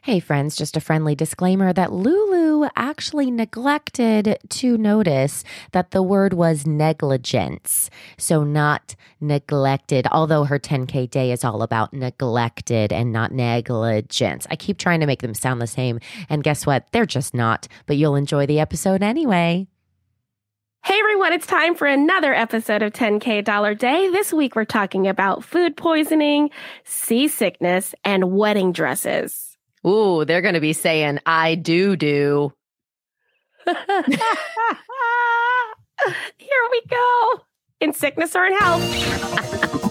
Hey friends, just a friendly disclaimer that Lulu actually neglected to notice that the word was negligence. So not neglected, although her 10K day is all about neglected and not negligence. I keep trying to make them sound the same. And guess what? They're just not, but you'll enjoy the episode anyway. Hey everyone, it's time for another episode of 10K Dollar Day. This week we're talking about food poisoning, seasickness, and wedding dresses. Ooh, they're going to be saying, I do. Here we go. In sickness or in health.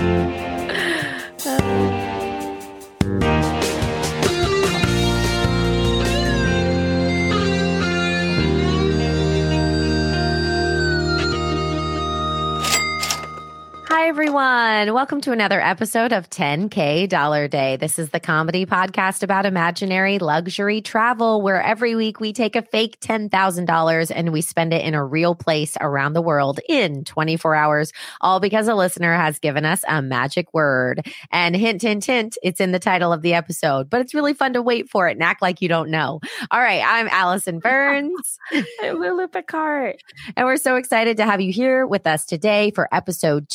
Hi, everyone. Welcome to another episode of 10K Dollar Day. This is the comedy podcast about imaginary luxury travel, where every week we take a fake $10,000 and we spend it in a real place around the world in 24 hours, all because a listener has given us a magic word. And hint, hint, hint, it's in the title of the episode, but it's really fun to wait for it and act like you don't know. All right, I'm Allison Burns. I'm Lulu Picard. And we're so excited to have you here with us today for episode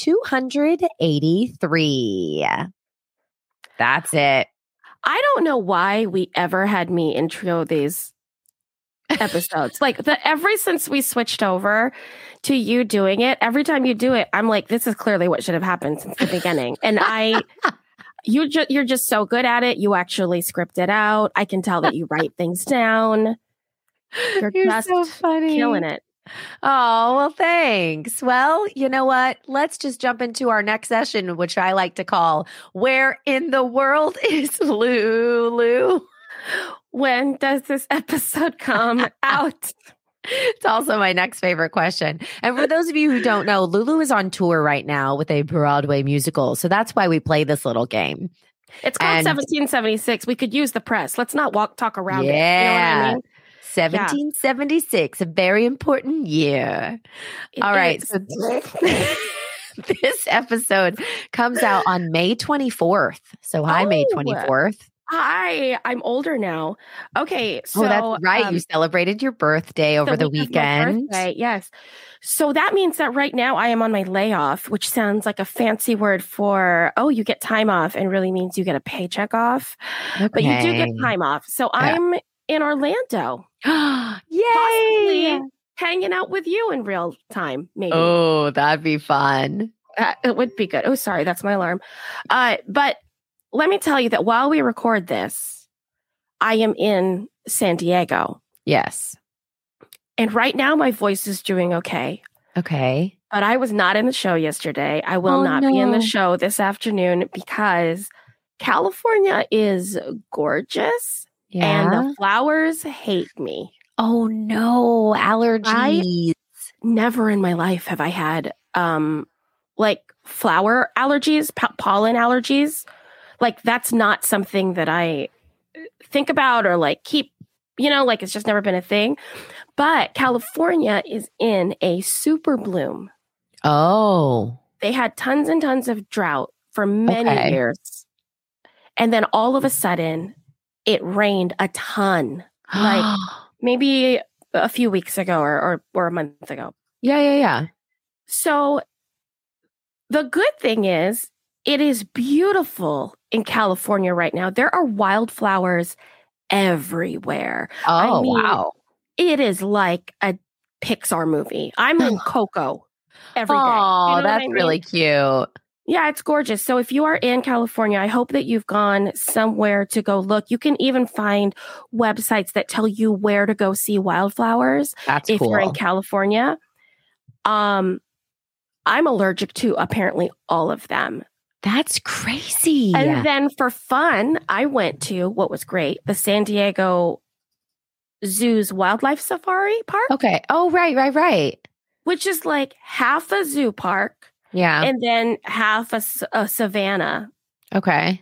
283. That's it. I don't know why we ever had me intro these episodes. Ever since we switched over to you doing it, every time you do it, I'm like, this is clearly what should have happened since the beginning. And you're just so good at it. You actually script it out. I can tell that you write things down. You're just so funny. Killing it. Oh, well, thanks. Well, you know what? Let's just jump into our next session, which I like to call Where in the World is Lulu? When does this episode come out? It's also my next favorite question. And for those of you who don't know, Lulu is on tour right now with a Broadway musical. So that's why we play this little game. It's called 1776. We could use the press. Let's not talk around it. Yeah. You know what I mean? 1776, a very important year. All right. So this episode comes out on May 24th. So hi, May 24th. Hi, I'm older now. Okay. So that's right. You celebrated your birthday over the weekend. Yes. So that means that right now I am on my layoff, which sounds like a fancy word for, you get time off, and really means you get a paycheck off. Okay. But you do get time off. So I'm in Orlando. Yay! Possibly hanging out with you in real time, maybe. Oh, that'd be fun. It would be good. Oh, sorry, that's my alarm. But let me tell you that while we record this, I am in San Diego. Yes. And right now my voice is doing okay. Okay. But I was not in the show yesterday. I will not be in the show this afternoon because California is gorgeous. Yeah. And the flowers hate me. Oh no, allergies. Never in my life have I had flower allergies, pollen allergies. That's not something that I think about or keep, it's just never been a thing. But California is in a super bloom. Oh. They had tons and tons of drought for many years. And then all of a sudden, it rained a ton, maybe a few weeks ago or a month ago. Yeah. So the good thing is it is beautiful in California right now. There are wildflowers everywhere. Oh, wow. It is like a Pixar movie. I'm in Coco every day. Oh, that's really cute. Yeah, it's gorgeous. So if you are in California, I hope that you've gone somewhere to go look. You can even find websites that tell you where to go see wildflowers. That's if cool. You're in California. I'm allergic to apparently all of them. That's crazy. And then for fun, I went to what was great, the San Diego Zoo's Wildlife Safari Park. Okay. Oh, right. Which is like half a zoo park. Yeah. And then half a savanna. Okay.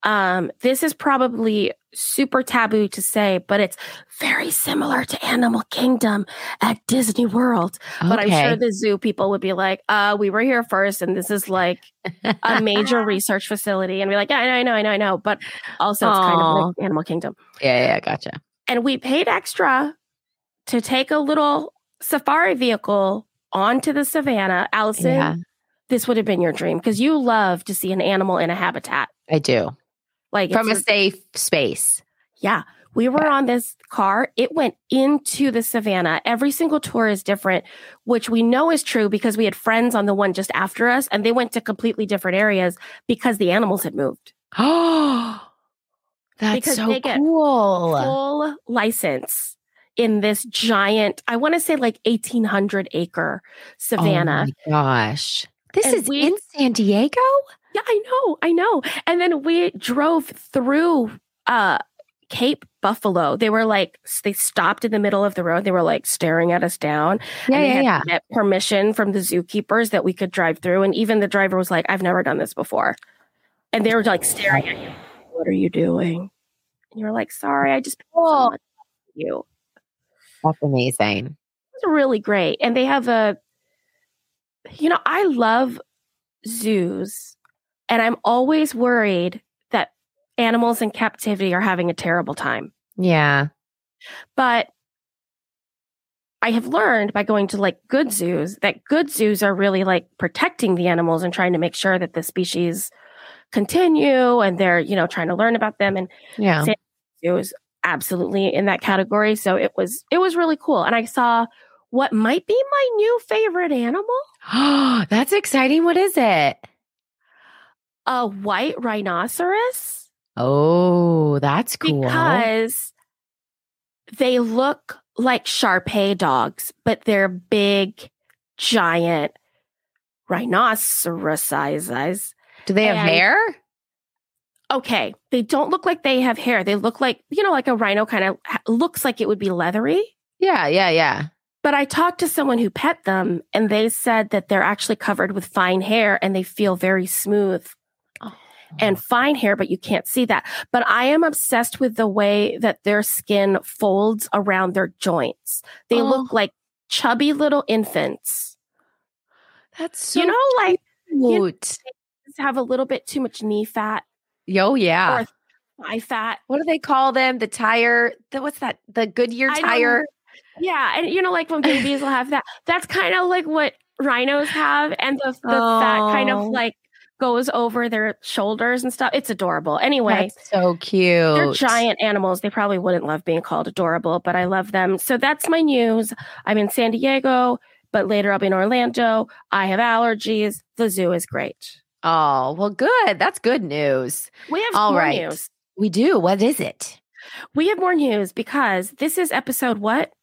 This is probably super taboo to say, but it's very similar to Animal Kingdom at Disney World. Okay. But I'm sure the zoo people would be like, we were here first, and this is like a major research facility. And we're like, I know. But also it's kind of like Animal Kingdom. Yeah, gotcha. And we paid extra to take a little safari vehicle onto the savannah. Allison, this would have been your dream because you love to see an animal in a habitat. I do. Like from a safe space. Yeah. We were on this car. It went into the savannah. Every single tour is different, which we know is true because we had friends on the one just after us and they went to completely different areas because the animals had moved. Oh, that's because so they get cool. Full license in this giant, I want to say like 1,800 acre savannah. Oh my gosh. This is in San Diego? Yeah, I know. And then we drove through Cape Buffalo. They stopped in the middle of the road. They were like staring at us down. Yeah, and they yeah, had to get permission from the zookeepers that we could drive through. And even the driver was like, I've never done this before. And they were like staring at you. What are you doing? And you were like, sorry, I just paid so much for you. That's amazing. It's really great. And they have I love zoos. And I'm always worried that animals in captivity are having a terrible time. Yeah. But I have learned by going to like good zoos that good zoos are really like protecting the animals and trying to make sure that the species continue and they're, trying to learn about them. And San Diego is absolutely in that category. So it was really cool. And I saw what might be my new favorite animal. Oh, that's exciting. What is it? A white rhinoceros. Oh, that's cool. Because they look like Shar-Pei dogs, but they're big, giant rhinoceros sizes. Do they have hair? Okay. They don't look like they have hair. They look like, like a rhino kind of looks like it would be leathery. Yeah. But I talked to someone who pet them and they said that they're actually covered with fine hair and they feel very smooth and fine hair, but you can't see that. But I am obsessed with the way that their skin folds around their joints. They look like chubby little infants. That's so cute. Have a little bit too much knee fat. Yo, yeah. Or thigh fat. What do they call them? The tire, what's that? The Goodyear tire? Yeah. And like when babies will have that, that's kind of like what rhinos have. And the fat kind of like goes over their shoulders and stuff. It's adorable. Anyway. That's so cute. They're giant animals. They probably wouldn't love being called adorable, but I love them. So that's my news. I'm in San Diego, but later I'll be in Orlando. I have allergies. The zoo is great. Oh, well, good. That's good news. We have more news. We do. What is it? We have more news because this is episode what?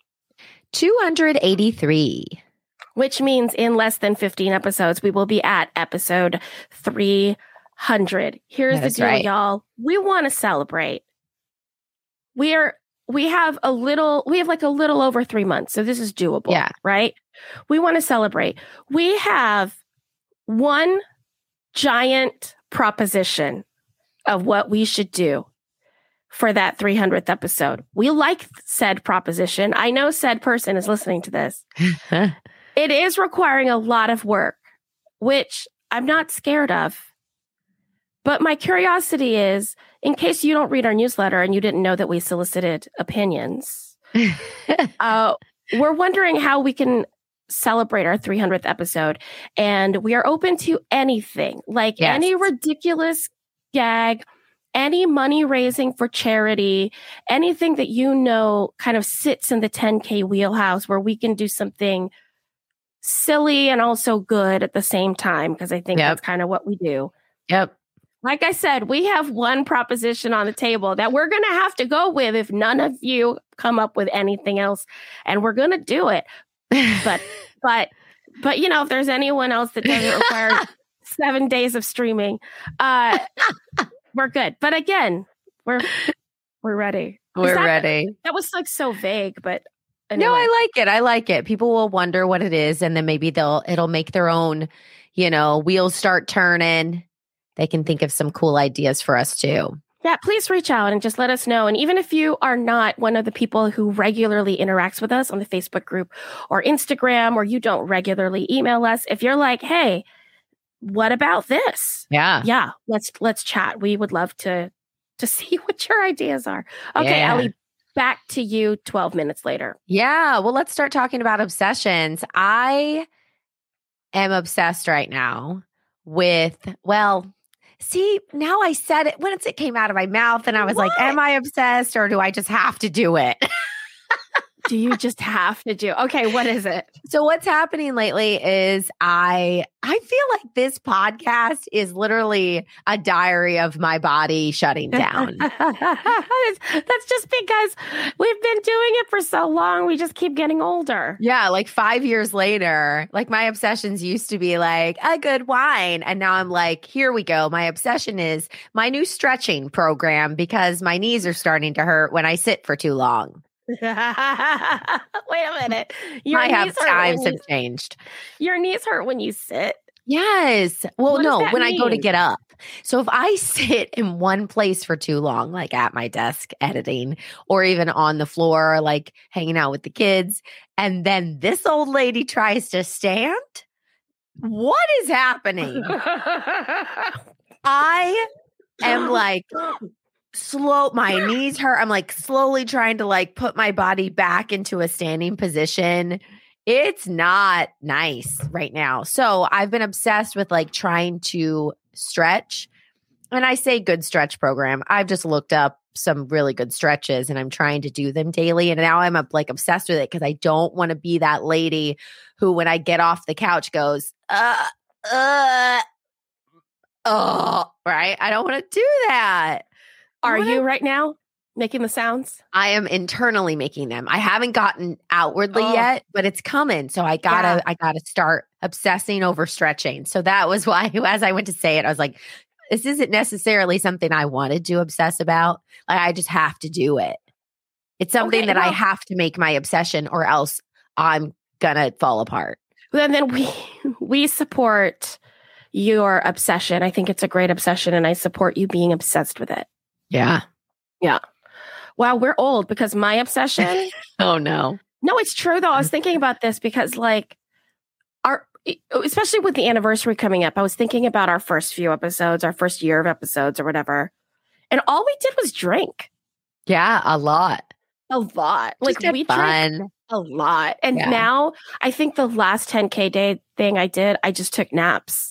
283. Which means in less than 15 episodes, we will be at episode 300. Here's the deal, y'all. We want to celebrate. We have like a little over 3 months. So this is doable, right? We want to celebrate. We have one giant proposition of what we should do for that 300th episode. We like said proposition. I know said person is listening to this. It is requiring a lot of work, which I'm not scared of. But my curiosity is, in case you don't read our newsletter and you didn't know that we solicited opinions, we're wondering how we can celebrate our 300th episode. And we are open to anything, like any ridiculous gag, any money raising for charity, anything that kind of sits in the 10K wheelhouse where we can do something silly and also good at the same time, because I think that's kind of what we do. Yep. Like I said, we have one proposition on the table that we're going to have to go with if none of you come up with anything else, and we're going to do it. But if there's anyone else that doesn't require 7 days of streaming, we're good. But again, we're ready. We're ready. That was like so vague, but anyway. No, I like it. People will wonder what it is, and then maybe it'll make their own, wheels start turning. they can think of some cool ideas for us too. Yeah, please reach out and just let us know. And even if you are not one of the people who regularly interacts with us on the Facebook group or Instagram, or you don't regularly email us, if you're like, hey, what about this? Yeah. Let's chat. We would love to see what your ideas are. Okay, Yeah. Ellie, back to you 12 minutes later. Yeah. Well, let's start talking about obsessions. I am obsessed right now with, see, now I said it once it came out of my mouth and I was like, am I obsessed or do I just have to do it? Do you just have to do? Okay, what is it? So what's happening lately is I feel like this podcast is literally a diary of my body shutting down. That's just because we've been doing it for so long. We just keep getting older. Yeah, like 5 years later, like my obsessions used to be like a good wine. And now I'm like, here we go. My obsession is my new stretching program because my knees are starting to hurt when I sit for too long. Wait a minute. Times have changed. Your knees hurt when you sit? Yes. Well, no, when I go to mean? get up. So if I sit in one place for too long, like at my desk editing or even on the floor, like hanging out with the kids, and then this old lady tries to stand, what is happening? I am like my knees hurt. I'm like slowly trying to like put my body back into a standing position. It's not nice right now. So I've been obsessed with like trying to stretch. And I say good stretch program. I've just looked up some really good stretches and I'm trying to do them daily. And now I'm like obsessed with it because I don't want to be that lady who, when I get off the couch, goes, right? I don't want to do that. Are you right now making the sounds? I am internally making them. I haven't gotten outwardly yet, but it's coming. So I gotta start obsessing over stretching. So that was why, as I went to say it, I was like, this isn't necessarily something I wanted to obsess about. Like I just have to do it. It's something that I have to make my obsession or else I'm gonna fall apart. Then we support your obsession. I think it's a great obsession and I support you being obsessed with it. Yeah. Yeah. Wow, we're old because my obsession. Oh, no. No, it's true, though. I was thinking about this because, like, especially with the anniversary coming up, I was thinking about our first few episodes, our first year of episodes or whatever. And all we did was drink. Yeah, a lot. A lot. Like, we drank a lot. And now I think the last 10K day thing I did, I just took naps.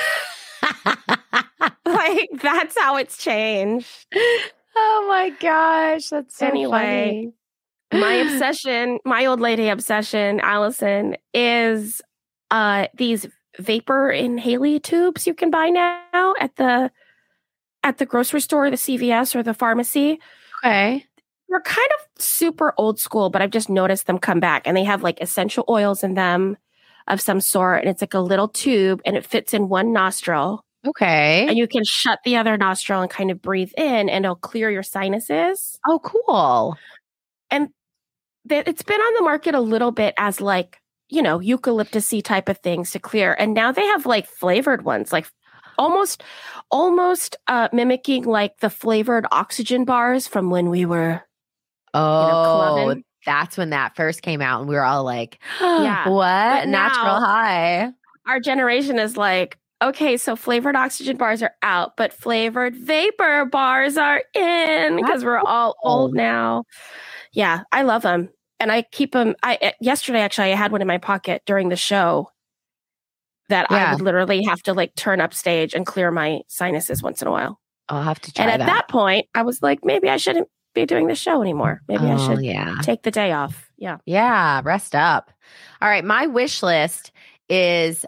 Like, that's how it's changed. Oh my gosh, that's so funny. My obsession, my old lady obsession, Allison, is these vapor inhaler tubes you can buy now at the grocery store, the CVS or the pharmacy. Okay. They're kind of super old school, but I've just noticed them come back and they have like essential oils in them of some sort. And it's like a little tube and it fits in one nostril. Okay. And you can shut the other nostril and kind of breathe in and it'll clear your sinuses. Oh, cool. And it's been on the market a little bit as like, you know, eucalyptus-y type of things to clear. And now they have like flavored ones, like almost mimicking like the flavored oxygen bars from when we were, clubbing. That's when that first came out and we were all like, yeah, what? Natural high. Our generation is like, okay, so flavored oxygen bars are out, but flavored vapor bars are in because we're all old now. Yeah, I love them. And I keep them. Yesterday, actually, I had one in my pocket during the show that I would literally have to like turn up stage and clear my sinuses once in a while. I'll have to try that. And at that point, I was like, maybe I shouldn't be doing the show anymore. Maybe I should take the day off. Yeah. Yeah, rest up. All right, my wish list is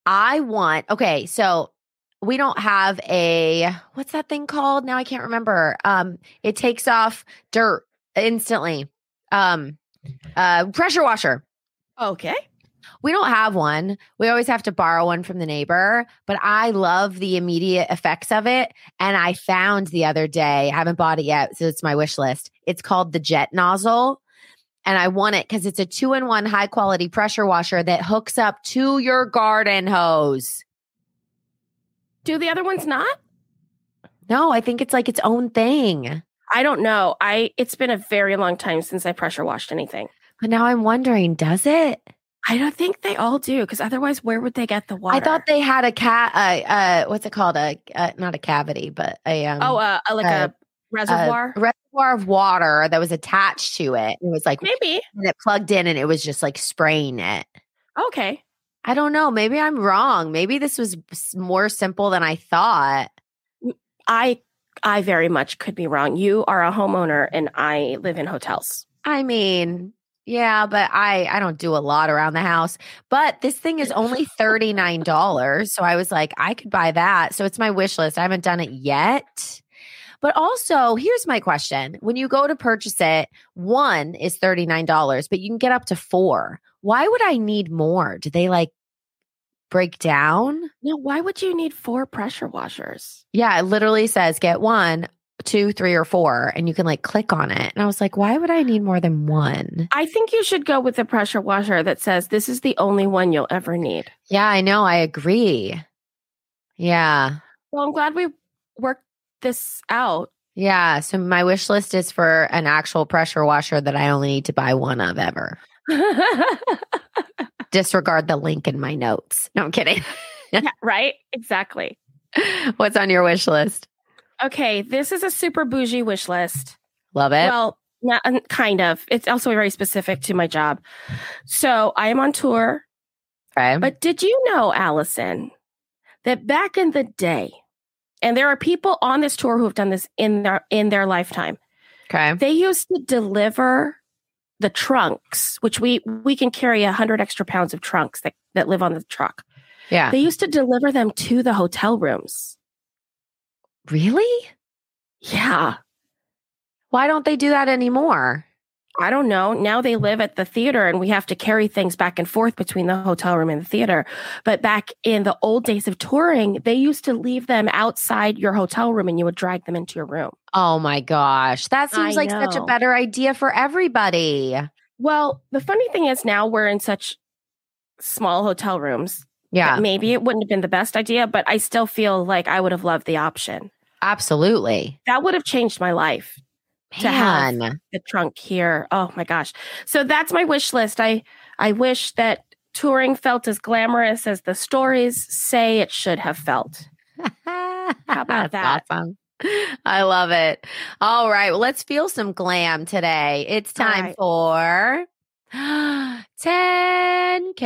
so we don't have what's that thing called? Now I can't remember. It takes off dirt instantly. Pressure washer. Okay. We don't have one. We always have to borrow one from the neighbor, but I love the immediate effects of it. And I found the other day, I haven't bought it yet, so it's my wish list. It's called the Jet Nozzle. And I want it because it's a 2-in-1 high quality pressure washer that hooks up to your garden hose. Do the other ones not? No, I think it's like its own thing. I don't know. It's been a very long time since I pressure washed anything. But now I'm wondering, does it? I don't think they all do, because otherwise, where would they get the water? I thought they had what's it called? Not a cavity, but a reservoir. A reservoir of water that was attached to it. It was like maybe, and it plugged in, and it was just like spraying it. Okay. I don't know. Maybe I'm wrong. Maybe this was more simple than I thought. I very much could be wrong. You are a homeowner, and I live in hotels. I mean, yeah, but I don't do a lot around the house. But this thing is only $39. So I was like, I could buy that. So it's my wish list. I haven't done it yet. But also, here's my question. When you go to purchase it, one is $39, but you can get up to 4. Why would I need more? Do they like break down? No, why would you need 4 pressure washers? Yeah, it literally says get 1, 2, 3, or 4, and you can like click on it. And I was like, why would I need more than 1? I think you should go with the pressure washer that says this is the only one you'll ever need. Yeah, I know. I agree. Yeah. Well, I'm glad we worked this out. Yeah. So my wish list is for an actual pressure washer that I only need to buy 1 of ever. Disregard the link in my notes. No, I'm kidding. Yeah, right? Exactly. What's on your wish list? Okay, this is a super bougie wish list. Love it. Well, not, kind of. It's also very specific to my job. So I am on tour. Okay. But did you know, Allison, that back in the day, and there are people on this tour who have done this in their lifetime. Okay. They used to deliver the trunks, which we can carry 100 extra pounds of trunks that live on the truck. Yeah. They used to deliver them to the hotel rooms. Really? Yeah. Why don't they do that anymore? I don't know. Now they live at the theater and we have to carry things back and forth between the hotel room and the theater. But back in the old days of touring, they used to leave them outside your hotel room and you would drag them into your room. Oh my gosh. That seems like such a better idea for everybody. Well, the funny thing is now we're in such small hotel rooms. Yeah. Maybe it wouldn't have been the best idea, but I still feel like I would have loved the option. Absolutely. That would have changed my life. To have the trunk here. Oh my gosh. So that's my wish list. I wish that touring felt as glamorous as the stories say it should have felt. How about that? Awesome. I love it. All right. Well, let's feel some glam today. It's time for 10K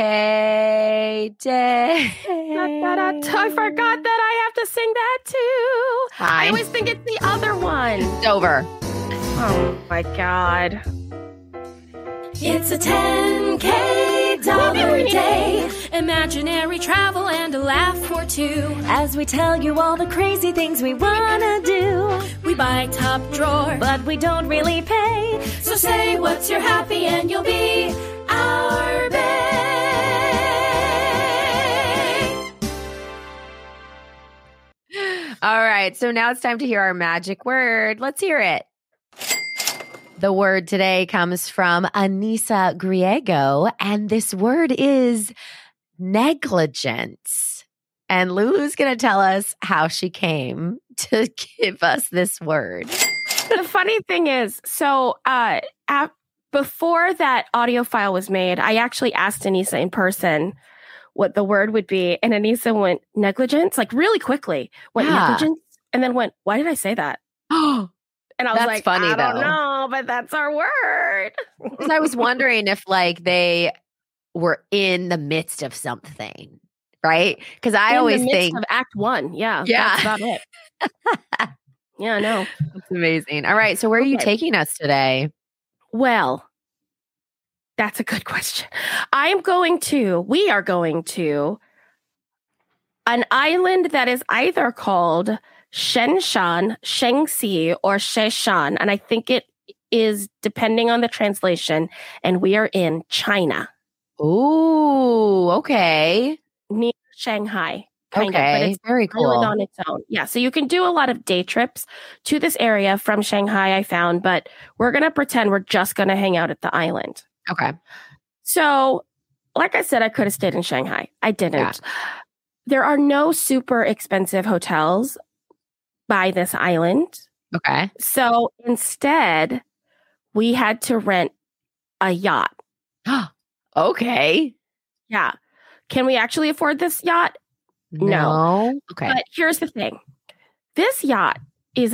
day. I forgot that I have to sing that too. Hi. I always think it's the other one. It's over. Oh my God. It's a 10K dollar day. Imaginary travel and a laugh or two. As we tell you all the crazy things we wanna do. We buy top drawer, but we don't really pay. So say what's your happy and you'll be our bae. All right. So now it's time to hear our magic word. Let's hear it. The word today comes from Anissa Griego, and this word is negligence. And Lulu's going to tell us how she came to give us this word. The funny thing is, so before that audio file was made, I actually asked Anissa in person what the word would be. And Anissa went negligence, like really quickly, went negligence, and then went, why did I say that? And I was like, funny, I don't know, but that's our word. Because I was wondering if like they were in the midst of something, right? Because I always think of Act 1. Yeah. Yeah. That's about it. Yeah, I know. That's amazing. All right. So where are you taking us today? Well, that's a good question. We are going to an island that is either called Shenshan, Shengxi, or Sheshan. And I think it is depending on the translation. And we are in China. Ooh, okay. Near Shanghai. Okay, but it's very cool. On its own. Yeah, so you can do a lot of day trips to this area from Shanghai, I found, but we're going to pretend we're just going to hang out at the island. Okay. So, like I said, I could have stayed in Shanghai. I didn't. there are no super expensive hotels by this island. Okay. So instead, we had to rent a yacht. Okay. Yeah. Can we actually afford this yacht? No. Okay. But here's the thing. This yacht is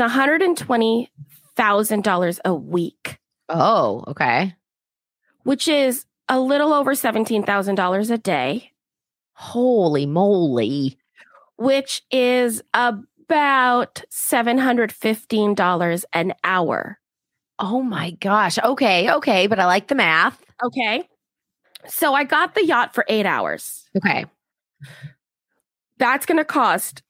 $120,000 a week. Oh, okay. Which is a little over $17,000 a day. Holy moly. Which is about $715 an hour. Oh my gosh. Okay. But I like the math. Okay. So I got the yacht for 8 hours. Okay. That's going to cost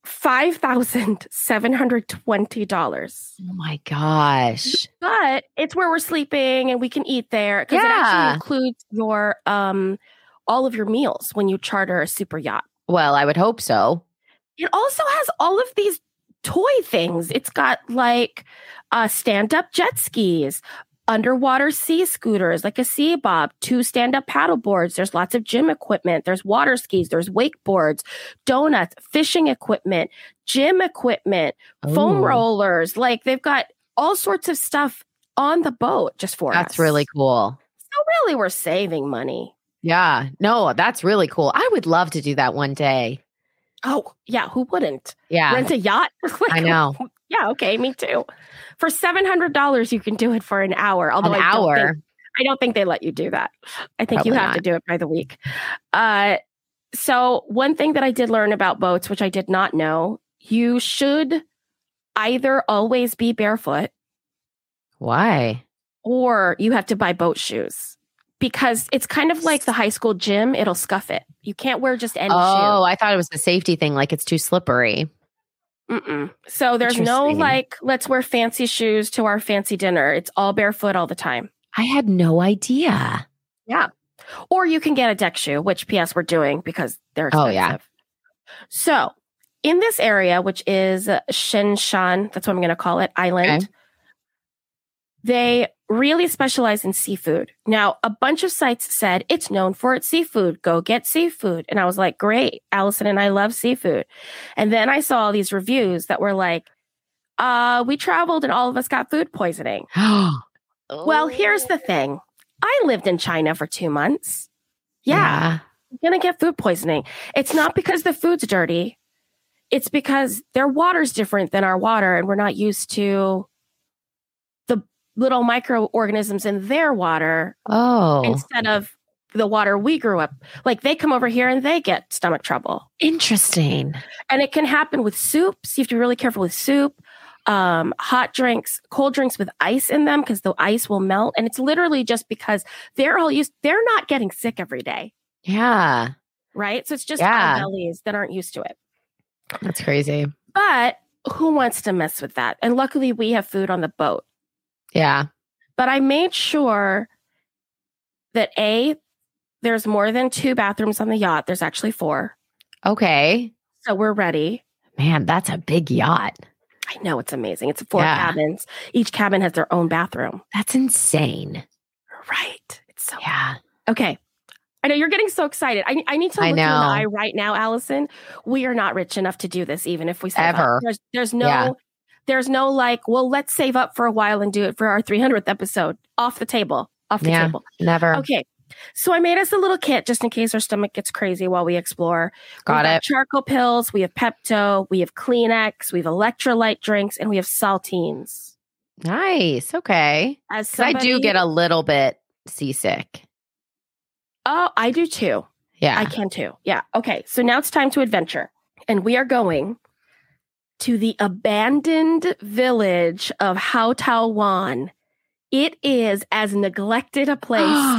$5,720. Oh my gosh. But it's where we're sleeping and we can eat there because it actually includes your all of your meals when you charter a super yacht. Well, I would hope so. It also has all of these toy things. It's got like stand-up jet skis, underwater sea scooters, like a sea bob, 2 stand-up paddle boards. There's lots of gym equipment. There's water skis. There's wakeboards, donuts, fishing equipment, gym equipment, foam rollers. Like they've got all sorts of stuff on the boat just for us. That's really cool. So really, we're saving money. Yeah. No, that's really cool. I would love to do that one day. Oh, yeah. Who wouldn't? Yeah. Rent a yacht? Like, I know. Yeah. Okay. Me too. For $700, you can do it for an hour. Although I don't think they let you do that. I think Probably you have not. to do it by the week. So one thing that I did learn about boats, which I did not know, you should either always be barefoot. Why? Or you have to buy boat shoes. Because it's kind of like the high school gym. It'll scuff it. You can't wear just any shoe. Oh, I thought it was the safety thing. Like it's too slippery. Mm-mm. So there's no like, let's wear fancy shoes to our fancy dinner. It's all barefoot all the time. I had no idea. Yeah. Or you can get a deck shoe, which PS we're doing because they're expensive. Oh, yeah. So in this area, which is Shenshan, that's what I'm going to call it, island, Okay. They really specialize in seafood. Now, a bunch of sites said it's known for its seafood. Go get seafood. And I was like, great. Allison and I love seafood. And then I saw all these reviews that were like, we traveled and all of us got food poisoning. Well, here's the thing. I lived in China for 2 months. Yeah. I'm going to get food poisoning. It's not because the food's dirty. It's because their water's different than our water and we're not used to the little microorganisms in their water instead of the water we grew up. Like they come over here and they get stomach trouble. Interesting. And it can happen with soups. You have to be really careful with soup, hot drinks, cold drinks with ice in them because the ice will melt. And it's literally just because they're not getting sick every day. Yeah. Right. So it's just our bellies that aren't used to it. That's crazy. But who wants to mess with that? And luckily we have food on the boat. Yeah. But I made sure that there's more than 2 bathrooms on the yacht. There's actually 4. Okay. So we're ready. Man, that's a big yacht. I know, it's amazing. It's 4 cabins. Each cabin has their own bathroom. That's insane. Right. It's so Yeah. Okay. I know you're getting so excited. I need to look you in the eye right now, Allison. We are not rich enough to do this, even if we save Ever. up. There's no like, well, let's save up for a while and do it for our 300th episode. Off the table. Table. Never. Okay. So I made us a little kit just in case our stomach gets crazy while we explore. Got it. Charcoal pills. We have Pepto. We have Kleenex. We have electrolyte drinks. And we have saltines. Nice. Okay. I do get a little bit seasick. Oh, I do too. Yeah. I can too. Yeah. Okay. So now it's time to adventure. And we are going to the abandoned village of Hao Tao Wan. It is as neglected a place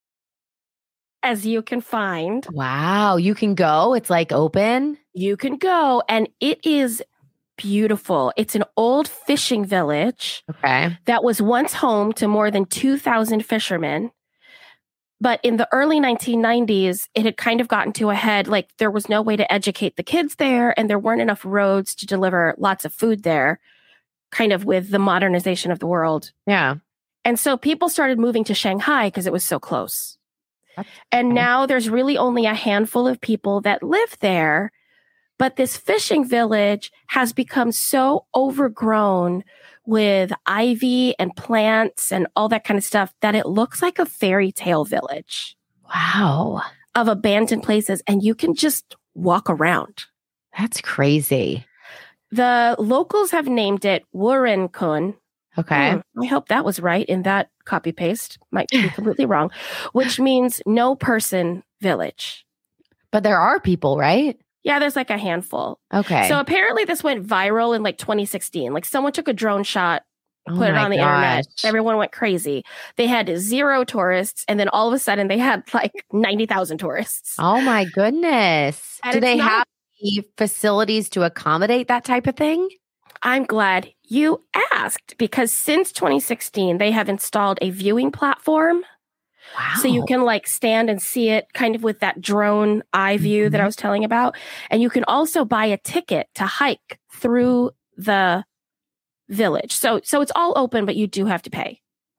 as you can find. Wow. You can go. It's like open. You can go. And it is beautiful. It's an old fishing village. Okay. That was once home to more than 2,000 fishermen. But in the early 1990s, it had kind of gotten to a head. Like there was no way to educate the kids there, and there weren't enough roads to deliver lots of food there, kind of with the modernization of the world. Yeah. And so people started moving to Shanghai because it was so close. And now there's really only a handful of people that live there. But this fishing village has become so overgrown with ivy and plants and all that kind of stuff that it looks like a fairy tale village. Wow. Of abandoned places. And you can just walk around. That's crazy. The locals have named it Wurenkun. Okay. I hope that was right in that copy paste. Might be completely wrong, which means no person village. But there are people, right? Yeah, there's like a handful. Okay. So apparently this went viral in like 2016. Like someone took a drone shot, put it on the internet. Everyone went crazy. They had 0 tourists. And then all of a sudden they had like 90,000 tourists. Oh my goodness. And do they have facilities to accommodate that type of thing? I'm glad you asked because since 2016, they have installed a viewing platform. Wow. So you can like stand and see it kind of with that drone eye view that I was telling about. And you can also buy a ticket to hike through the village. So it's all open, but you do have to pay.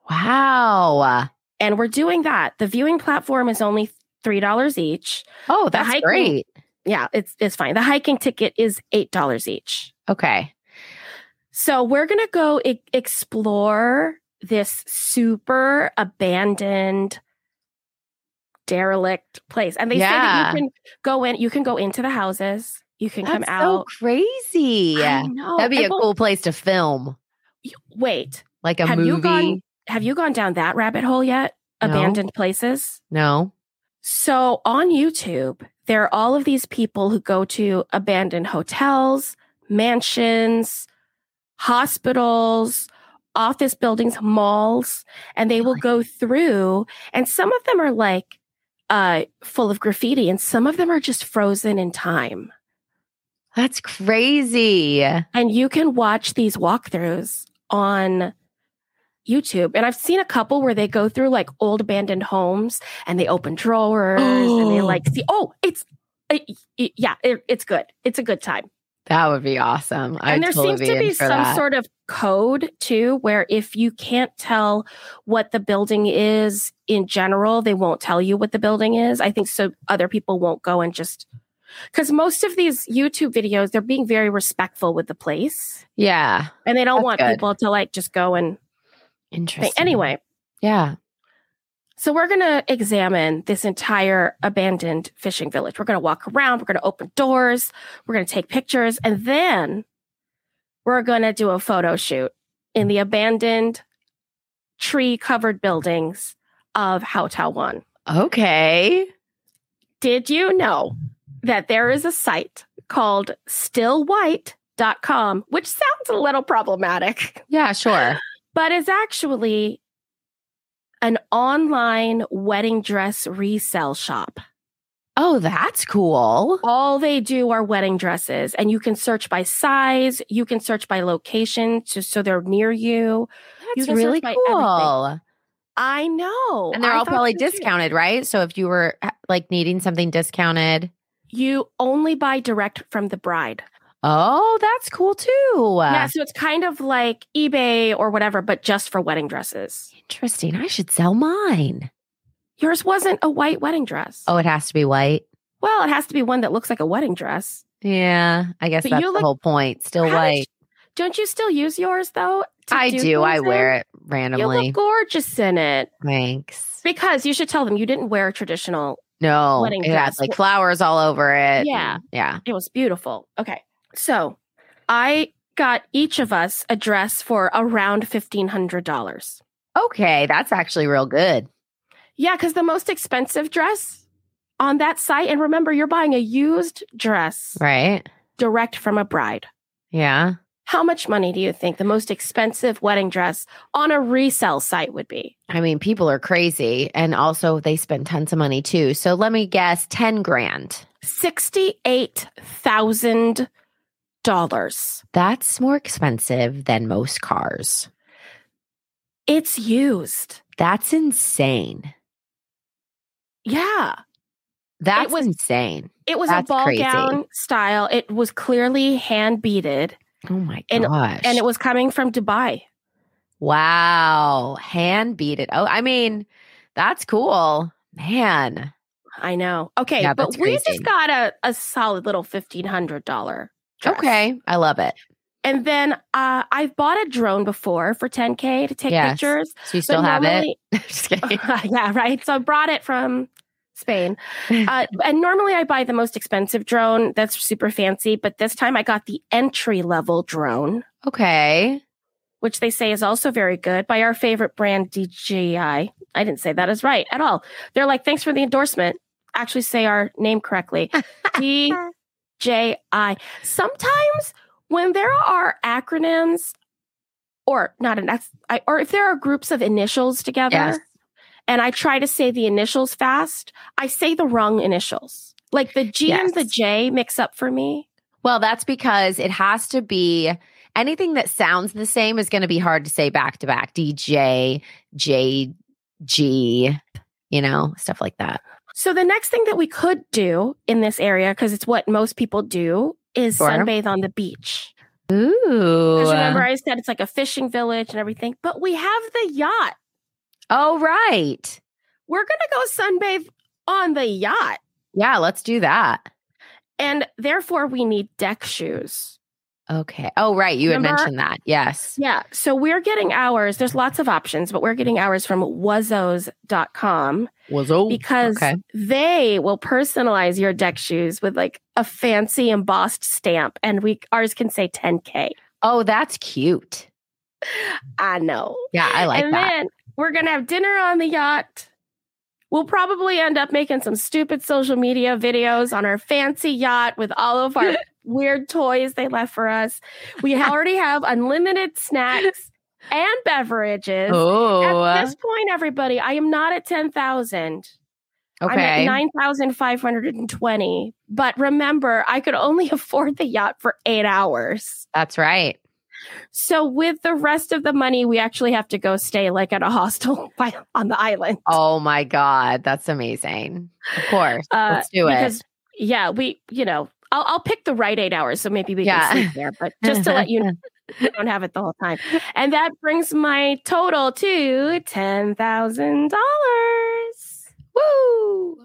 Wow. And we're doing that. The viewing platform is only $3 each. Oh, that's great. Yeah, it's fine. The hiking ticket is $8 each. Okay. So we're going to go explore this super abandoned, derelict place. And they say that you can go into the houses. You can come out. So crazy. I know. That'd be a cool place to film. Wait. Like a movie. Have you gone down that rabbit hole yet? No. Abandoned places? No. So on YouTube, there are all of these people who go to abandoned hotels, mansions, hospitals, office buildings, malls, and they will go through. And some of them are like full of graffiti, and some of them are just frozen in time. That's crazy. And you can watch these walkthroughs on YouTube. And I've seen a couple where they go through like old abandoned homes and they open drawers and they like see, it's good. It's a good time. That would be awesome. And there seems to be some sort of code too, where if you can't tell what the building is in general, they won't tell you what the building is. I think so other people won't go and just, because most of these YouTube videos, they're being very respectful with the place. Yeah. And they don't want people to like just go and interesting. Anyway. Yeah. So we're going to examine this entire abandoned fishing village. We're going to walk around. We're going to open doors. We're going to take pictures. And then we're going to do a photo shoot in the abandoned tree-covered buildings of Haotao-Wan. Okay. Did you know that there is a site called stillwhite.com, which sounds a little problematic. Yeah, sure. But is actually an online wedding dress resale shop. Oh, that's cool. All they do are wedding dresses, and you can search by size. You can search by location, so they're near you. That's really cool. Everything. I know. And they're all probably discounted, right? So if you were like needing something discounted. You only buy direct from the bride. Oh, that's cool too. Yeah, so it's kind of like eBay or whatever, but just for wedding dresses. Interesting. I should sell mine. Yours wasn't a white wedding dress. Oh, it has to be white? Well, it has to be one that looks like a wedding dress. Yeah, I guess that's the whole point. Still white. Don't you still use yours, though? I do. I wear it randomly. You look gorgeous in it. Thanks. Because you should tell them you didn't wear a traditional wedding it dress. had like flowers all over it. Yeah. Yeah. It was beautiful. Okay. So I got each of us a dress for around $1,500. Okay. That's actually real good. Yeah, because the most expensive dress on that site, and remember, you're buying a used dress. Right. Direct from a bride. Yeah. How much money do you think the most expensive wedding dress on a resale site would be? I mean, people are crazy. And also they spend tons of money too. So let me guess, 10 grand. $68,000. That's more expensive than most cars. It's used. That's insane. Yeah. That's insane. It was a ball gown style. It was clearly hand beaded. Oh my gosh. And it was coming from Dubai. Wow. Hand beaded. Oh, I mean, that's cool. Man. I know. Okay, Yeah, but that's we crazy. just got a solid little $1,500 dress. Okay. I love it. And then I've bought a drone before for $10K to take pictures. So you still have it? Just kidding. Yeah, right. So I brought it from Spain. And normally I buy the most expensive drone that's super fancy, but this time I got the entry-level drone. Okay. Which they say is also very good, by our favorite brand, DJI. I didn't say that as right at all. They're like, thanks for the endorsement. Actually say our name correctly. DJI. Sometimes when there are acronyms, or not an or if there are groups of initials together, and I try to say the initials fast, I say the wrong initials. Like the G and the J mix up for me. Well, that's because it has to be anything that sounds the same is going to be hard to say back to back. DJ, J, G, stuff like that. So the next thing that we could do in this area, because it's what most people do, is sunbathe on the beach. Ooh. Because remember I said it's like a fishing village and everything, but we have the yacht. Oh, right. We're going to go sunbathe on the yacht. Yeah, let's do that. And therefore we need deck shoes. Okay. Oh, right. You had mentioned that. Yes. Yeah. So we're getting ours. There's lots of options, but we're getting ours from Wazos.com. Wazo. Because they will personalize your deck shoes with like a fancy embossed stamp. And ours can say 10K. Oh, that's cute. I know. Yeah, I like that. And then we're going to have dinner on the yacht. We'll probably end up making some stupid social media videos on our fancy yacht with all of our weird toys they left for us. We already have unlimited snacks and beverages. Oh. At this point, everybody, I am not at 10,000. Okay. I'm at 9,520. But remember, I could only afford the yacht for 8 hours. That's right. So with the rest of the money, we actually have to go stay like at a hostel on the island. Oh my God. That's amazing. Of course. Let's do it. Yeah, I'll pick the right 8 hours. So maybe we can sleep there, but just to let you know, we don't have it the whole time. And that brings my total to $10,000. Woo!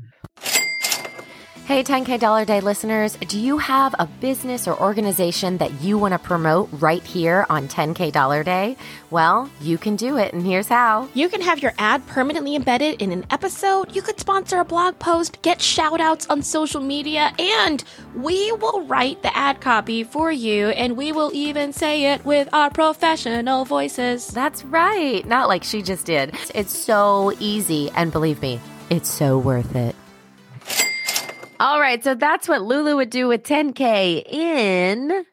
Hey, 10K Dollar Day listeners, do you have a business or organization that you want to promote right here on 10K Dollar Day? Well, you can do it, and here's how. You can have your ad permanently embedded in an episode, you could sponsor a blog post, get shout-outs on social media, and we will write the ad copy for you, and we will even say it with our professional voices. That's right. Not like she just did. It's so easy, and believe me, it's so worth it. All right, so that's what Lulu would do with 10K in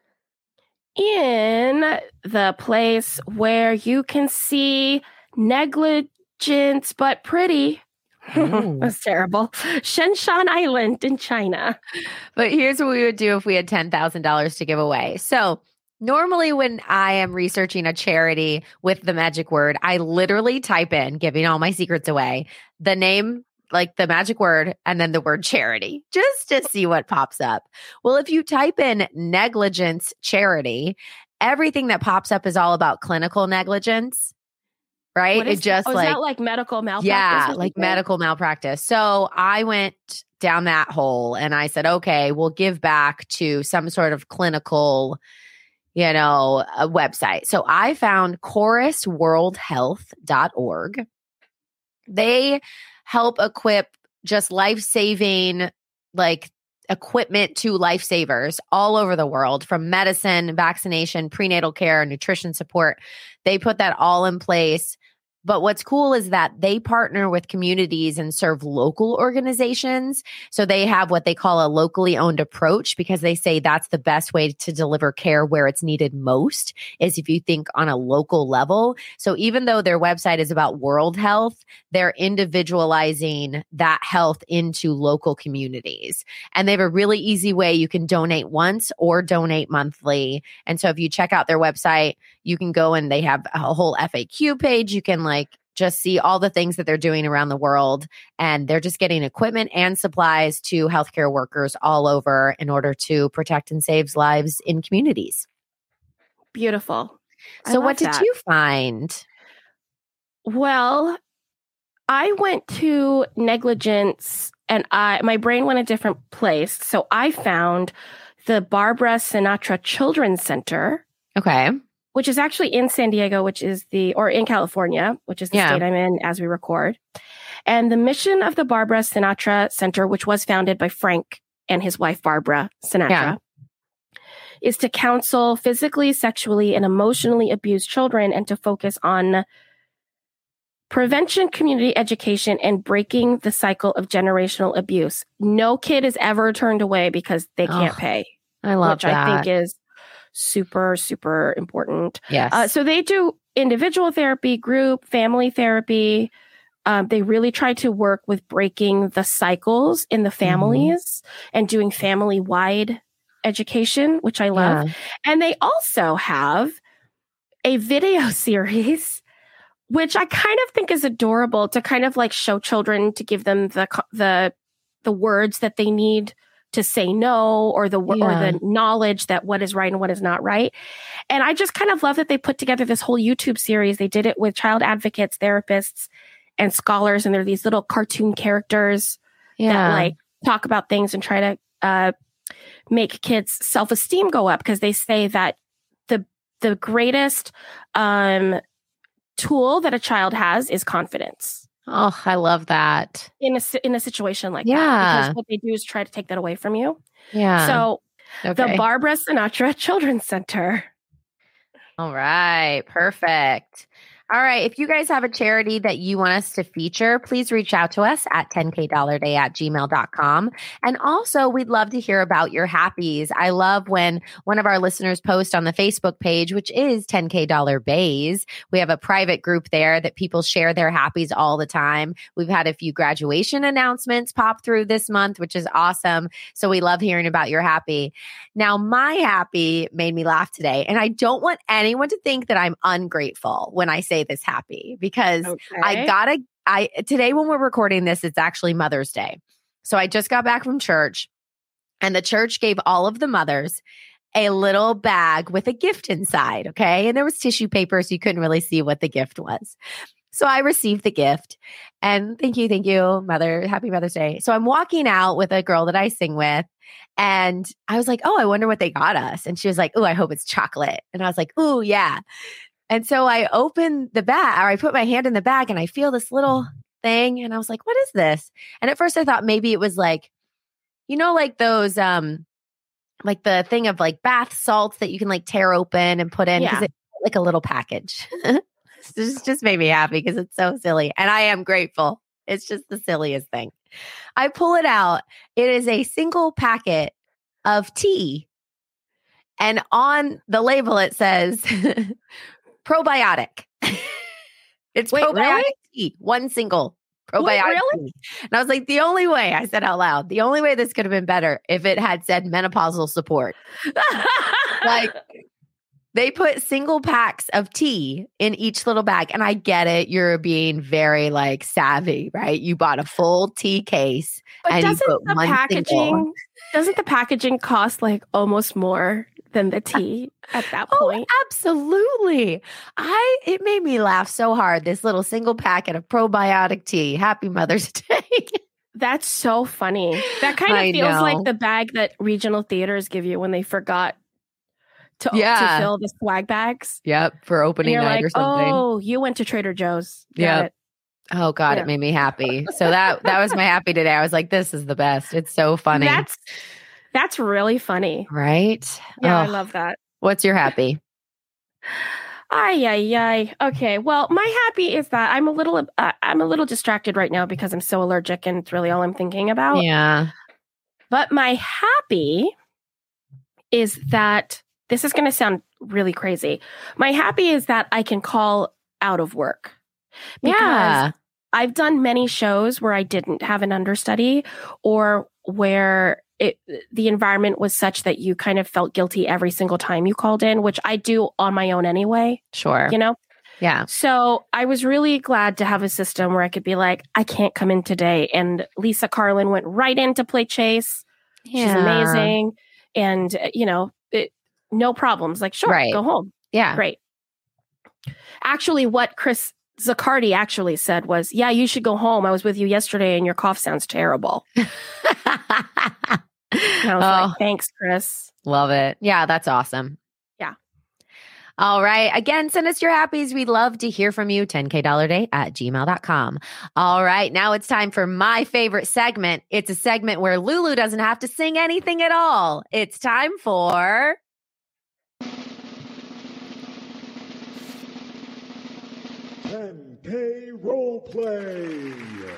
the place where you can see negligence but pretty. That's terrible. Shenshan Island in China. But here's what we would do if we had $10,000 to give away. So normally when I am researching a charity with the magic word, I literally type in, giving all my secrets away, the name, like the magic word, and then the word charity, just to see what pops up. Well, if you type in negligence charity, everything that pops up is all about clinical negligence, right? Is that like medical malpractice? Yeah, like medical malpractice. So I went down that hole and I said, okay, we'll give back to some sort of clinical, a website. So I found chorusworldhealth.org. They help equip just life-saving, equipment to lifesavers all over the world, from medicine, vaccination, prenatal care, nutrition support. They put that all in place. But what's cool is that they partner with communities and serve local organizations. So they have what they call a locally owned approach, because they say that's the best way to deliver care where it's needed most, is if you think on a local level. So even though their website is about world health, they're individualizing that health into local communities. And they have a really easy way you can donate once or donate monthly. And so if you check out their website, you can go and they have a whole FAQ page. You can just see all the things that they're doing around the world. And they're just getting equipment and supplies to healthcare workers all over in order to protect and save lives in communities. Beautiful. So what did you find? Well, I went to negligence and my brain went a different place. So I found the Barbara Sinatra Children's Center. Okay. Which is actually in San Diego, or in California, which is the state I'm in as we record. And the mission of the Barbara Sinatra Center, which was founded by Frank and his wife, Barbara Sinatra, is to counsel physically, sexually, and emotionally abused children and to focus on prevention, community education, and breaking the cycle of generational abuse. No kid is ever turned away because they can't pay. I love which that. I think is super, super important. Yes. So they do individual therapy, group, family therapy. They really try to work with breaking the cycles in the families and doing family-wide education, which I love. Yeah. And they also have a video series, which I kind of think is adorable to kind of like show children, to give them the words that they need to say no, or the knowledge that what is right and what is not right. And I just kind of love that they put together this whole YouTube series. They did it with child advocates, therapists, and scholars. And they're these little cartoon characters that like talk about things and try to make kids' self-esteem go up, because they say that the greatest tool that a child has is confidence. Oh, I love that. In a situation like that. Because what they do is try to take that away from you. Yeah. So the Barbara Sinatra Children's Center. All right. Perfect. All right. If you guys have a charity that you want us to feature, please reach out to us at 10kdollarday@gmail.com. And also, we'd love to hear about your happies. I love when one of our listeners posts on the Facebook page, which is 10K Dollar Bays. We have a private group there that people share their happies all the time. We've had a few graduation announcements pop through this month, which is awesome. So we love hearing about your happy. Now, my happy made me laugh today. And I don't want anyone to think that I'm ungrateful when I say this happy, because today when we're recording this, it's actually Mother's Day. So I just got back from church, and the church gave all of the mothers a little bag with a gift inside. Okay. And there was tissue paper, so you couldn't really see what the gift was. So I received the gift, and thank you, mother. Happy Mother's Day. So I'm walking out with a girl that I sing with, and I was like, oh, I wonder what they got us. And she was like, oh, I hope it's chocolate. And I was like, oh, yeah. And so I opened the bag, or I put my hand in the bag, and I feel this little thing. And I was like, what is this? And at first I thought maybe it was like, like those, like the thing of like bath salts that you can like tear open and put in, because it's like a little package. This just made me happy because it's so silly. And I am grateful. It's just the silliest thing. I pull it out. It is a single packet of tea. And on the label, it says probiotic. It's probiotic tea. One single probiotic tea. And I was like, the only way, I said out loud, the only way this could have been better if it had said menopausal support. Like, they put single packs of tea in each little bag. And I get it. You're being very like savvy, right? You bought a full tea case. But and doesn't you put the packaging cost like almost more than the tea at that point? Oh, absolutely. It made me laugh so hard. This little single packet of probiotic tea. Happy Mother's Day. That's so funny. That kind of feels like the bag that regional theaters give you when they forgot to fill the swag bags. Yep, for opening night or something. Oh, you went to Trader Joe's. Yeah. Oh God, it made me happy. So that was my happy today. I was like, this is the best. It's so funny. That's really funny. Right? Yeah, I love that. What's your happy? Ay. Okay. Well, my happy is that I'm a little distracted right now because I'm so allergic, and it's really all I'm thinking about. Yeah. But my happy is that this is going to sound really crazy. My happy is that I can call out of work. Because I've done many shows where I didn't have an understudy, or where the environment was such that you kind of felt guilty every single time you called in, which I do on my own anyway. Sure. Yeah. So I was really glad to have a system where I could be like, I can't come in today. And Lisa Carlin went right in to play Chase. Yeah. She's amazing. And, no problems. Like, sure, go home. Yeah. Great. Actually, what Chris Zaccardi actually said was, yeah, you should go home. I was with you yesterday and your cough sounds terrible. And I was like, thanks, Chris. Love it. Yeah, that's awesome. Yeah. All right. Again, send us your happies. We'd love to hear from you. 10kdollarday@gmail.com. All right. Now it's time for my favorite segment. It's a segment where Lulu doesn't have to sing anything at all. It's time for... 10K Role Play.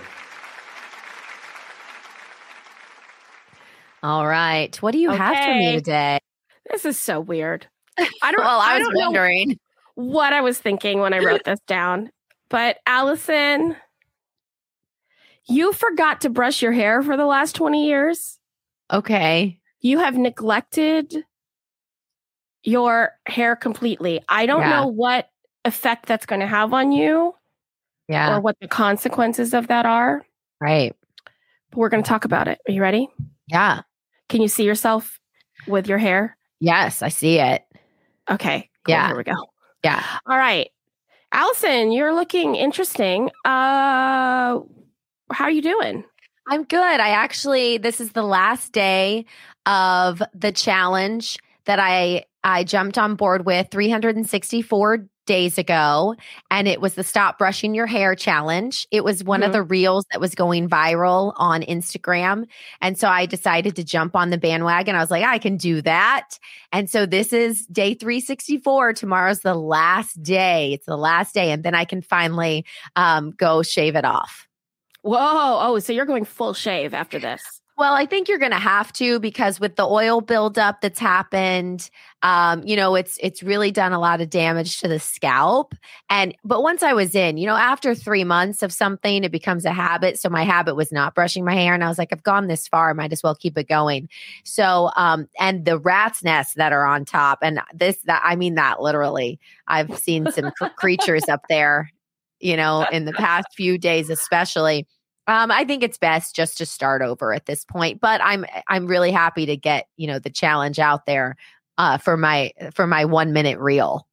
All right. What do you have for me today? This is so weird. I was wondering know what I was thinking when I wrote this down. But Allison, you forgot to brush your hair for the last 20 years. Okay. You have neglected your hair completely. I don't know what effect that's going to have on you or what the consequences of that are. Right. But we're going to talk about it. Are you ready? Yeah. Can you see yourself with your hair? Yes, I see it. Okay. Cool. Yeah. Here we go. Yeah. All right. Allison, you're looking interesting. How are you doing? I'm good. This is the last day of the challenge that I jumped on board with 364 days ago, and it was the Stop Brushing Your Hair challenge. It was one of the reels that was going viral on Instagram. And so I decided to jump on the bandwagon. I was like, I can do that. And so this is day 364. Tomorrow's the last day. It's the last day. And then I can finally go shave it off. Whoa. Oh, so you're going full shave after this. Well, I think you're going to have to, because with the oil buildup that's happened, it's really done a lot of damage to the scalp. But once I was in, after 3 months of something, it becomes a habit. So my habit was not brushing my hair. And I was like, I've gone this far, I might as well keep it going. So, and the rat's nests that are on top, and I mean that literally, I've seen some creatures up there, in the past few days, especially. I think it's best just to start over at this point, but I'm really happy to get, the challenge out there for my 1 minute reel.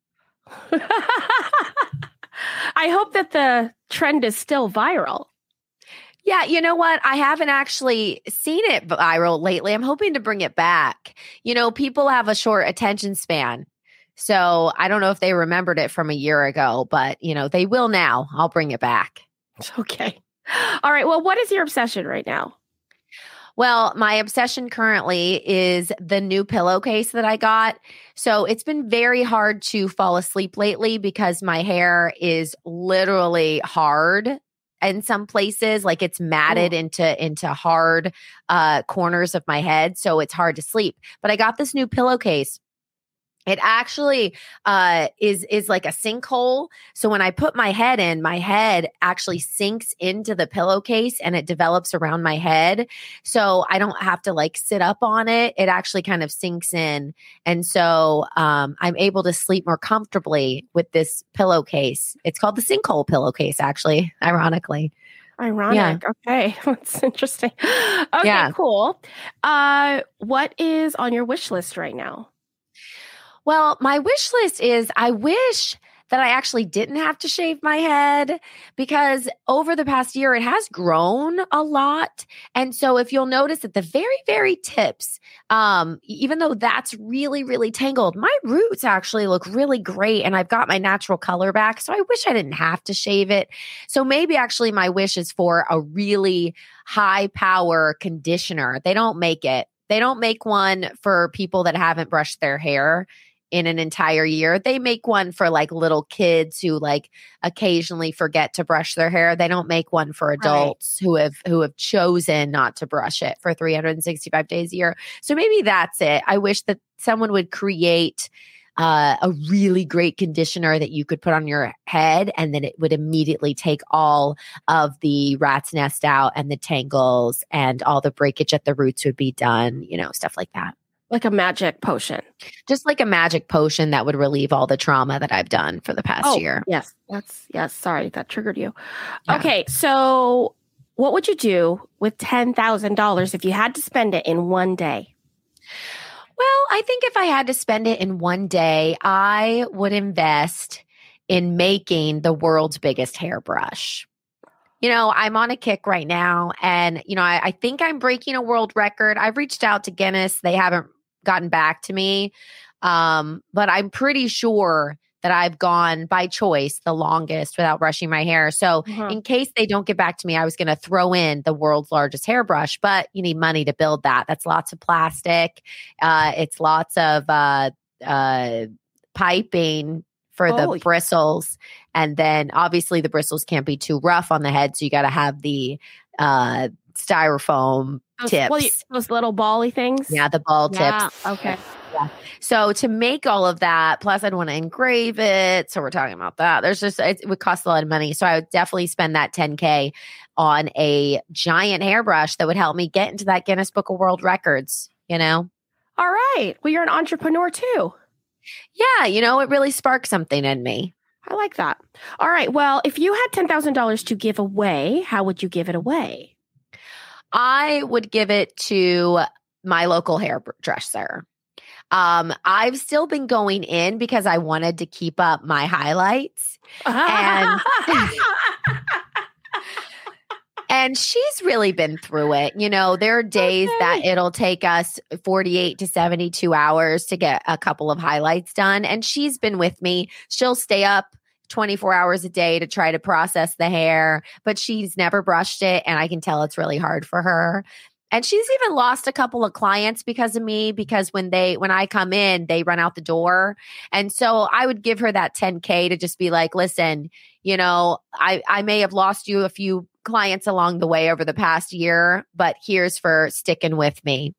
I hope that the trend is still viral. Yeah, you know what? I haven't actually seen it viral lately. I'm hoping to bring it back. People have a short attention span. So I don't know if they remembered it from a year ago, but they will now. I'll bring it back. Okay. All right. Well, what is your obsession right now? Well, my obsession currently is the new pillowcase that I got. So it's been very hard to fall asleep lately because my hair is literally hard in some places. Like it's matted into hard corners of my head. So it's hard to sleep. But I got this new pillowcase. It actually is like a sinkhole. So when I put my head in, my head actually sinks into the pillowcase and it develops around my head. So I don't have to sit up on it. It actually kind of sinks in. And so I'm able to sleep more comfortably with this pillowcase. It's called the sinkhole pillowcase, actually, ironically. Ironic. Yeah. Okay. That's interesting. Okay, cool. What is on your wish list right now? Well, my wish list is I wish that I actually didn't have to shave my head, because over the past year, it has grown a lot. And so if you'll notice at the very, very tips, even though that's really, really tangled, my roots actually look really great and I've got my natural color back. So I wish I didn't have to shave it. So maybe actually my wish is for a really high power conditioner. They don't make it. They don't make one for people that haven't brushed their hair in an entire year. They make one for little kids who occasionally forget to brush their hair. They don't make one for adults who have chosen not to brush it for 365 days a year. So maybe that's it. I wish that someone would create a really great conditioner that you could put on your head, and then it would immediately take all of the rat's nest out and the tangles, and all the breakage at the roots would be done, stuff like that. Like a magic potion. Just like a magic potion that would relieve all the trauma that I've done for the past year. Yes. Sorry, that triggered you. Yeah. Okay. So what would you do with $10,000 if you had to spend it in one day? Well, I think if I had to spend it in one day, I would invest in making the world's biggest hairbrush. I'm on a kick right now, and, I think I'm breaking a world record. I've reached out to Guinness. They haven't gotten back to me. But I'm pretty sure that I've gone by choice the longest without brushing my hair. So in case they don't get back to me, I was going to throw in the world's largest hairbrush, but you need money to build that. That's lots of plastic. It's lots of piping for the bristles. And then obviously the bristles can't be too rough on the head. So you got to have the styrofoam tips. Those little bally things? Yeah, the ball tips. Okay. Yeah. So to make all of that, plus I'd want to engrave it. So we're talking about that. It would cost a lot of money. So I would definitely spend that $10K on a giant hairbrush that would help me get into that Guinness Book of World Records, All right. Well, you're an entrepreneur too. Yeah. It really sparked something in me. I like that. All right. Well, if you had $10,000 to give away, how would you give it away? I would give it to my local hairdresser. I've still been going in because I wanted to keep up my highlights. And and she's really been through it. There are days that it'll take us 48 to 72 hours to get a couple of highlights done. And she's been with me. She'll stay up 24 hours a day to try to process the hair, but she's never brushed it. And I can tell it's really hard for her. And she's even lost a couple of clients because of me, because when I come in, they run out the door. And so I would give her that $10K to just be like, listen, I may have lost you a few clients along the way over the past year, but here's for sticking with me.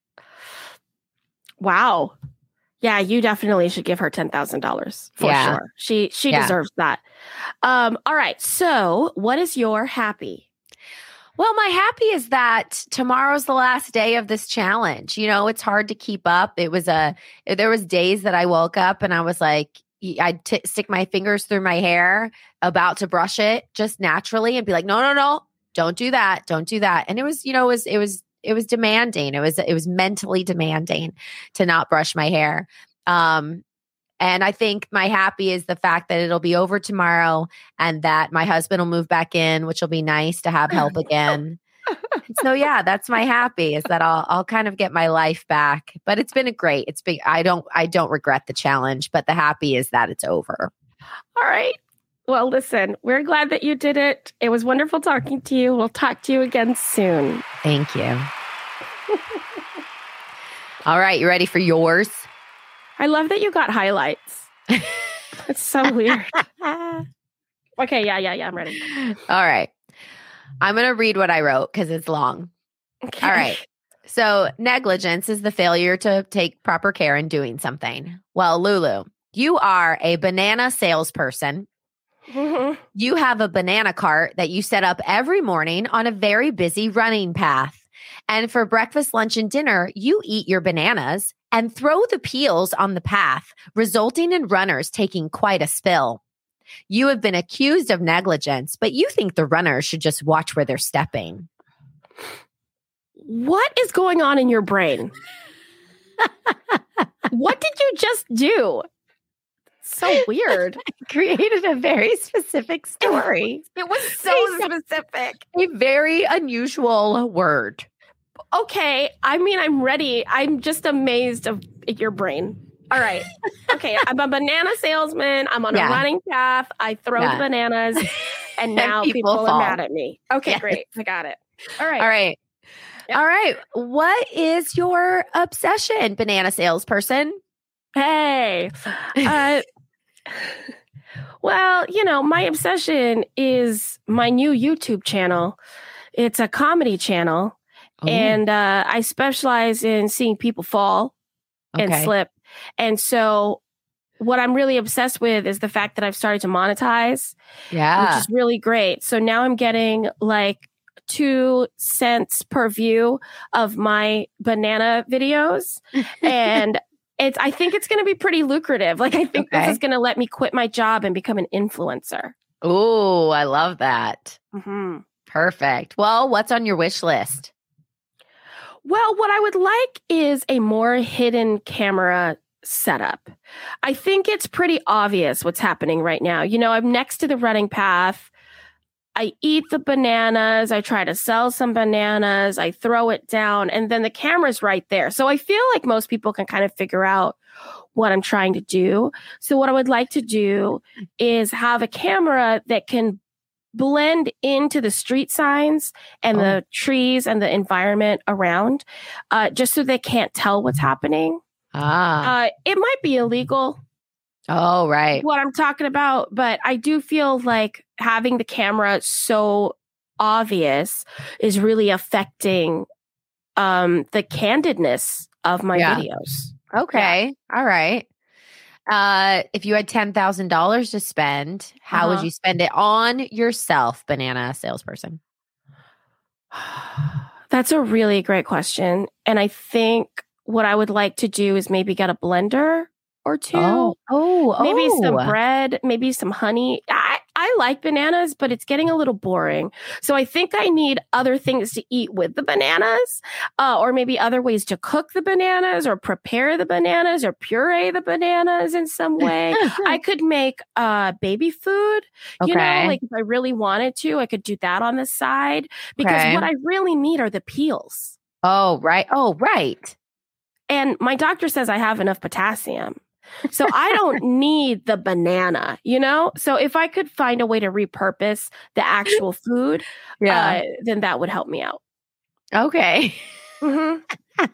Wow. Yeah, you definitely should give her $10,000 for sure. She deserves that. All right. So what is your happy? Well, my happy is that tomorrow's the last day of this challenge. It's hard to keep up. There was days that I woke up and I was like, I'd stick my fingers through my hair, about to brush it just naturally and be like, no, don't do that. Don't do that. And it was demanding. It was mentally demanding to not brush my hair. And I think my happy is the fact that it'll be over tomorrow and that my husband will move back in, which will be nice to have help again. So yeah, that's my happy, is that I'll kind of get my life back. But it's been I don't regret the challenge, but the happy is that it's over. All right. Well, listen, we're glad that you did it. It was wonderful talking to you. We'll talk to you again soon. Thank you. All right, you ready for yours? I love that you got highlights. It's so weird. Okay, yeah, I'm ready. All right. I'm going to read what I wrote because it's long. Okay. All right. So negligence is the failure to take proper care in doing something. Well, Lulu, you are a banana salesperson. Mm-hmm. You have a banana cart that you set up every morning on a very busy running path. And for breakfast, lunch, and dinner, you eat your bananas and throw the peels on the path, resulting in runners taking quite a spill. You have been accused of negligence, but you think the runners should just watch where they're stepping. What is going on in your brain? What did you just do? So weird. I created a very specific story. It was so specific. A very unusual word. Okay. I mean, I'm ready. I'm just amazed at your brain. All right. Okay. I'm a banana salesman. I'm on a running path. I throw the bananas and now people are mad at me. Okay, great. I got it. All right. Yep. All right. What is your obsession, banana salesperson? Hey. Well, my obsession is my new YouTube channel. It's a comedy channel. Ooh. And I specialize in seeing people fall and slip. And so what I'm really obsessed with is the fact that I've started to monetize, which is really great. So now I'm getting like 2 cents per view of my banana videos. And I think it's going to be pretty lucrative. Like, I think this is going to let me quit my job and become an influencer. Oh, I love that. Mm-hmm. Perfect. Well, what's on your wish list? Well, what I would like is a more hidden camera setup. I think it's pretty obvious what's happening right now. You know, I'm next to the running path. I eat the bananas. I try to sell some bananas. I throw it down, and then the camera's right there. So I feel like most people can kind of figure out what I'm trying to do. So what I would like to do is have a camera that can blend into the street signs and the trees and the environment around, just so they can't tell what's happening. It might be illegal. Oh, right. What I'm talking about, but I do feel like having the camera so obvious is really affecting the candidness of my videos. Okay. Yeah. All right. If you had $10,000 to spend, how would you spend it on yourself, banana salesperson? That's a really great question. And I think what I would like to do is maybe get a blender or two. Maybe some bread, maybe some honey. I like bananas, but it's getting a little boring. So I think I need other things to eat with the bananas, or maybe other ways to cook the bananas or prepare the bananas or puree the bananas in some way. I could make baby food, you know, like if I really wanted to, I could do that on the side, because what I really need are the peels. Oh, right. Oh, right. And my doctor says I have enough potassium. So I don't need the banana, you know? So if I could find a way to repurpose the actual food, then that would help me out. Okay. Mm-hmm.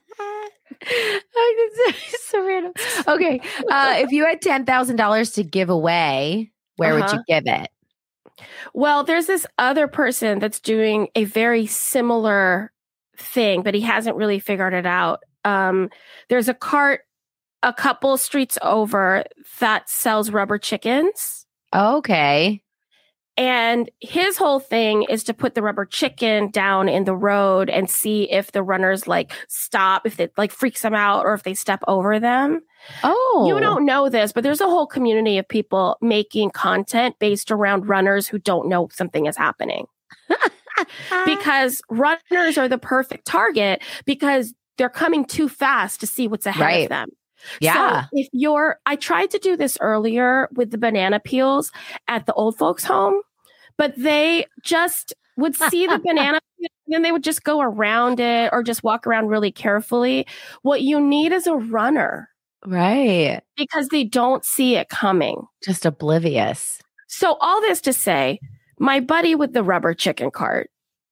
So random. Okay. If you had $10,000 to give away, where would you give it? Well, there's this other person that's doing a very similar thing, but he hasn't really figured it out. There's a cart a couple streets over that sells rubber chickens. Okay. And his whole thing is to put the rubber chicken down in the road and see if the runners like stop, if it like freaks them out or if they step over them. Oh. You don't know this, but there's a whole community of people making content based around runners who don't know something is happening. Because runners are the perfect target because they're coming too fast to see what's ahead of them. Yeah. So I tried to do this earlier with the banana peels at the old folks' home, but they just would see the banana peel and then they would just go around it or just walk around really carefully. What you need is a runner. Right. Because they don't see it coming. Just oblivious. So all this to say, my buddy with the rubber chicken cart,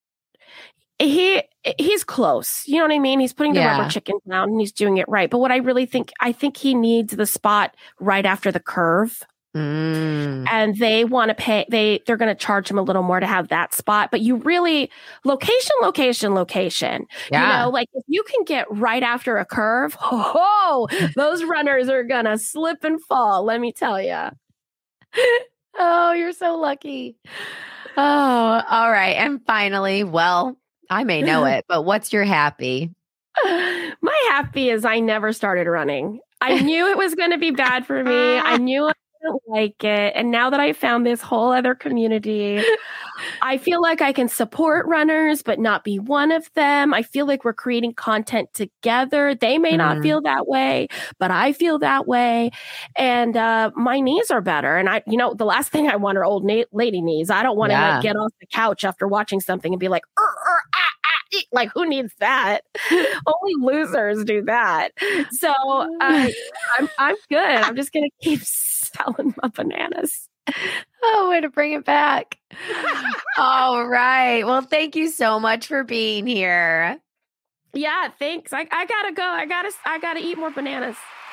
he's close. You know what I mean? He's putting the rubber chicken down and he's doing it right. But what I really think, I think he needs the spot right after the curve. And they want to pay, they're going to charge him a little more to have that spot. But you really, location. Yeah. You know, like if you can get right after a curve, those runners are going to slip and fall. Let me tell you. Oh, you're so lucky. Oh, all right. And finally, well, I may know it, but what's your happy? My happy is I never started running. I knew it was going to be bad for me. I knew I didn't like it. And now that I found this whole other community, I feel like I can support runners, but not be one of them. I feel like we're creating content together. They may not feel that way, but I feel that way. And my knees are better. And the last thing I want are old lady knees. I don't want to get off the couch after watching something and be like, like, who needs that? Only losers do that. So I'm good. I'm just going to keep selling my bananas. Oh, way to bring it back. All right. Well, thank you so much for being here. Yeah, thanks. I gotta go. I gotta eat more bananas.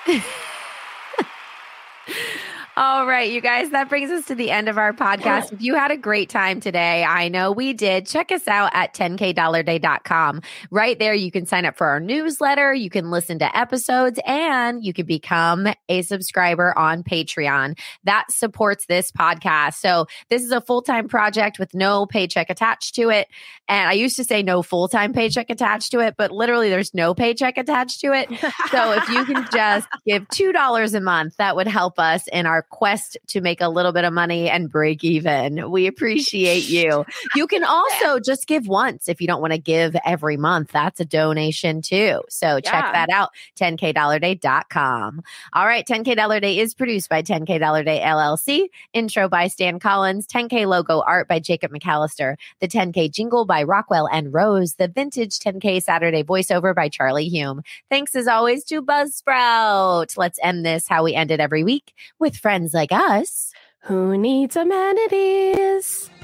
All right, you guys, that brings us to the end of our podcast. If you had a great time today, I know we did. Check us out at 10kdollarday.com. Right there, you can sign up for our newsletter, you can listen to episodes, and you can become a subscriber on Patreon. That supports this podcast. So this is a full-time project with no paycheck attached to it. And I used to say no full-time paycheck attached to it, but literally there's no paycheck attached to it. So if you can just give $2 a month, that would help us in our quest to make a little bit of money and break even. We appreciate you. You can also just give once if you don't want to give every month. That's a donation too. So check that out, 10kdollarday.com. All right, 10K Dollar Day is produced by 10K Dollar Day LLC. Intro by Stan Collins. 10K logo art by Jacob McAllister. The 10K jingle by Rockwell and Rose. The vintage 10K Saturday voiceover by Charlie Hume. Thanks as always to Buzzsprout. Let's end this how we end it every week with friends like us. Who needs amenities?